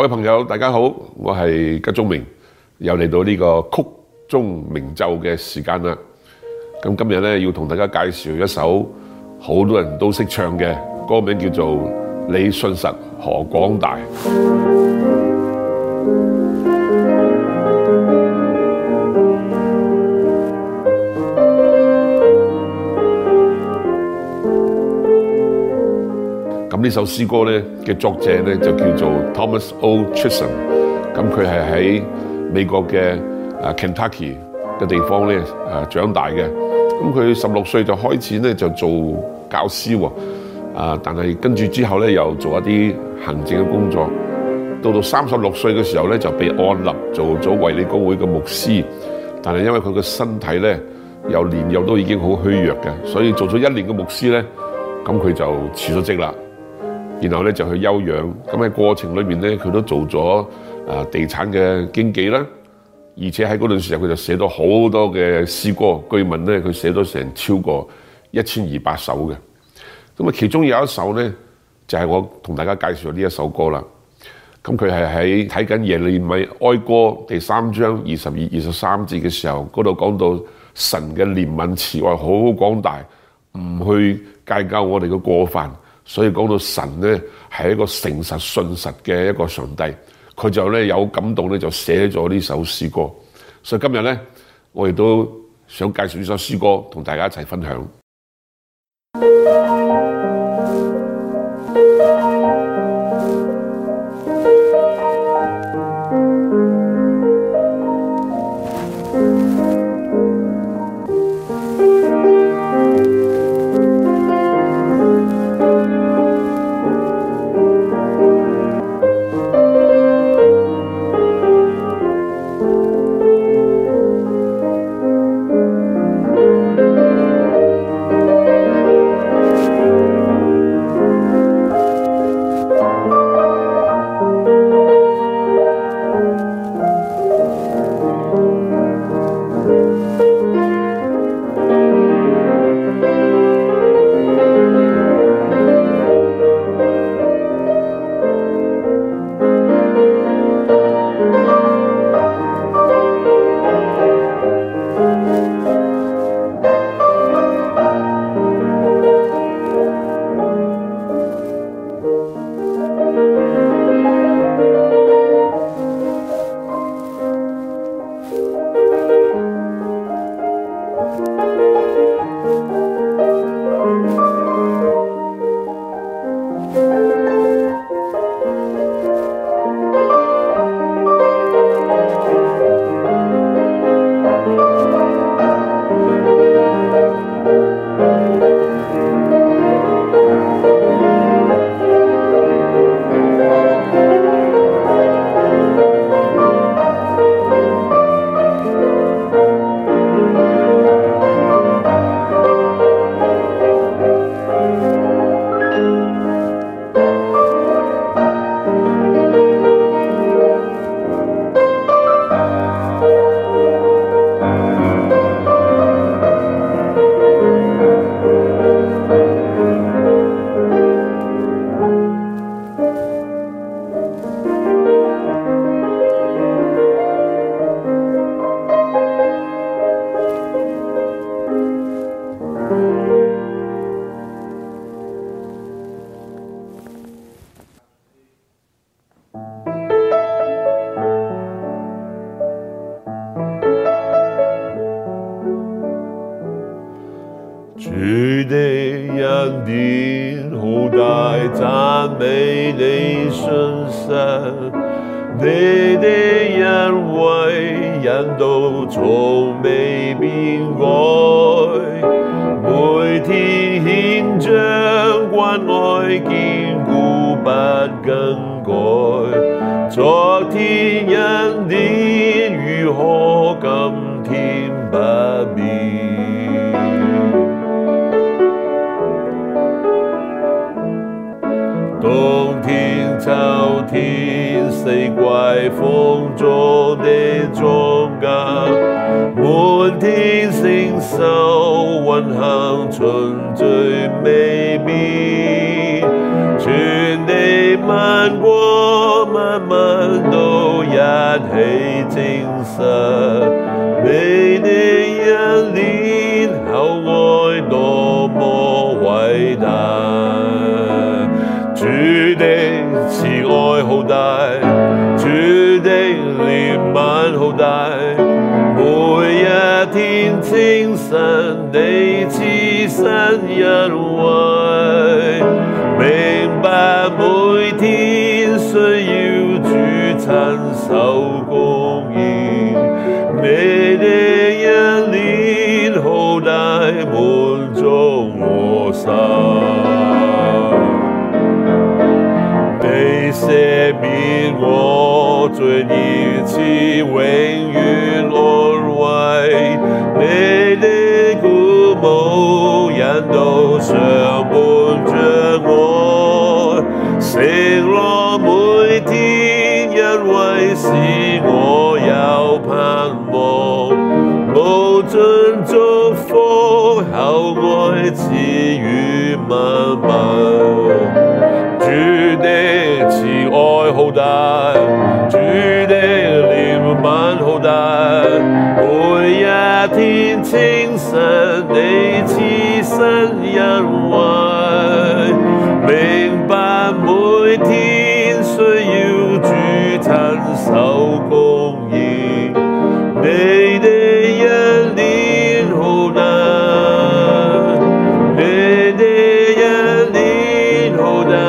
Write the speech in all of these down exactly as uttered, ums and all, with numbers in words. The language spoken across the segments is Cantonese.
位朋友，大家好，我係吉宗明，又嚟到呢個曲中鳴奏嘅時間啦。咁今日咧要同大家介紹一首好多人都識唱嘅歌，名叫做《你信實何廣大》。咁呢首詩歌咧嘅作者咧就叫做 Thomas O. Chisholm， 咁佢係喺美國嘅啊 Kentucky 嘅地方咧啊長大嘅。咁佢十六歲就開始咧就做教師喎，啊但係跟住之後咧又做一啲行政嘅工作。到到三十六歲嘅時候咧就被按立做咗衛理公會嘅牧師，但係因為佢嘅身體咧由年幼都已經好虛弱嘅，所以做咗一年嘅牧師咧，咁佢就辭咗職啦。然後咧就去休養，咁喺過程裏面咧，佢都做咗啊地產嘅經紀啦，而且喺嗰段時候佢就寫咗好多嘅詩歌，據聞咧佢寫咗成超過一千二百首嘅。咁啊，其中有一首咧就係、是、我同大家介紹呢一首歌啦。咁佢係喺睇緊耶利米哀歌第三章二十二、二十三節嘅時候，嗰度講到神嘅憐憫慈愛好廣大，唔去計較我哋嘅過犯。所以講到神咧係一個誠實信實嘅一個上帝，佢就咧有感動咧就寫咗呢首詩歌。所以今日咧我亦都想介紹呢首詩歌同大家一齊分享。 主的恩典好大，讚美你信實，你的恩惠引導從未變改，每天顯彰關愛堅固不更改，昨天恩典如何今天不變。冬天、秋天、四季風中的莊稼，滿天星宿運行循序未變，全地萬國萬民你的恩憐厚愛多麼偉大，主的慈愛好大，主的憐憫好大，每一天清晨你賜新恩惠，明白每天需要主親手供應，你的恩憐好大，滿足我心。你赦免我罪孽，賜永遠安慰，你的鼓舞引導常伴着我，承諾每天因為使我有盼望，無盡祝福厚愛賜予萬民。主的慈愛好大，主的憐憫好大，每一天清晨你賜新恩惠，明白每天需要主親手供應，你的恩典好大，你的恩典好大。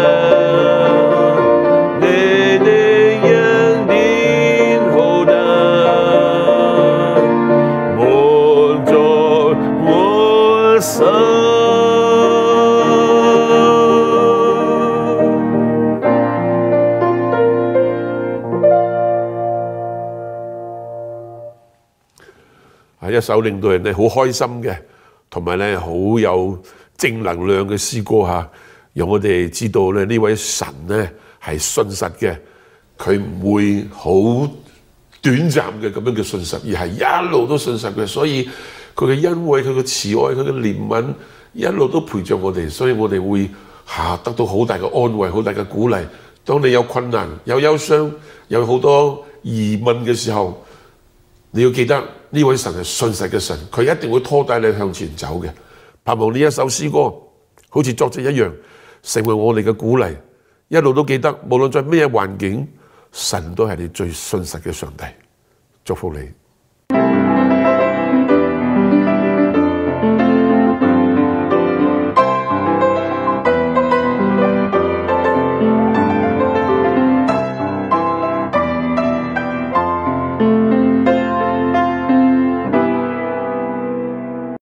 係一首令到人哋好開心嘅，同埋咧好有正能量嘅詩歌嚇，讓我哋知道咧呢位神咧係信實嘅，佢唔會好短暫嘅咁樣嘅信實，而係一路都信實嘅。所以佢嘅恩惠、佢嘅慈愛、佢嘅憐憫一路都陪着我哋，所以我哋會嚇得到好大嘅安慰、好大嘅鼓勵。當你有困難、有憂傷、有好多疑問嘅時候，你要記得呢位神係信實嘅神，佢一定會拖帶你向前走嘅。盼望呢一首詩歌好似作者一樣，成為我哋嘅鼓勵，一路都記得，無論在咩環境，神都係你最信實嘅上帝。祝福你。